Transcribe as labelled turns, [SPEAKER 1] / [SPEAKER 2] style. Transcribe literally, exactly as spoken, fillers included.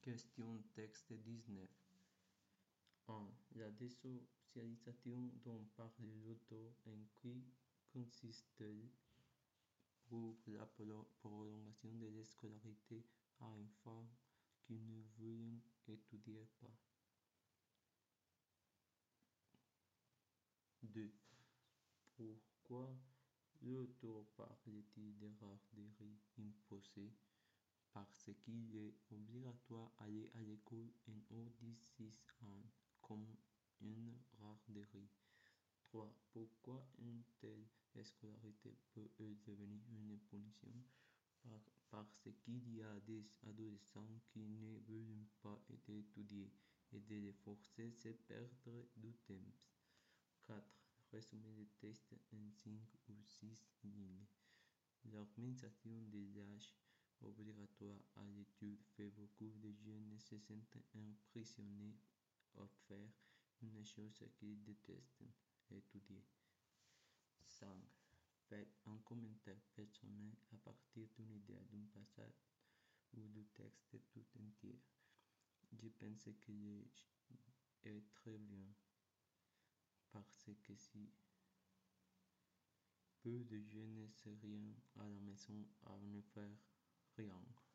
[SPEAKER 1] Question texte dix-neuf. un. La désocialisation dont parle l'auteur, en quoi consiste-t-elle pour la prolongation de la scolarité à enfants qui ne veulent étudier pas? deux. Pourquoi l'auteur parle-t-il de garderie imposée? Parce qu'il est obligatoire d'aller à l'école en haut de six ans, comme une garderie. trois. Pourquoi une telle scolarité peut devenir une punition? Parce qu'il y a des adolescents qui ne veulent pas étudier et de les forcer, c'est perdre du temps. quatre. Résumé des textes en cinq ou six lignes. L'augmentation de l'âge obligatoire à l'étude fait beaucoup de jeunes se sentent emprisonnés à faire une chose qu'ils détestent, étudier. cinq. Faites un commentaire personnel à partir d'une idée d'un passage ou du texte tout entier. Je pense que est très bien parce que si peu de jeunes seraient à la maison à ne faire rien.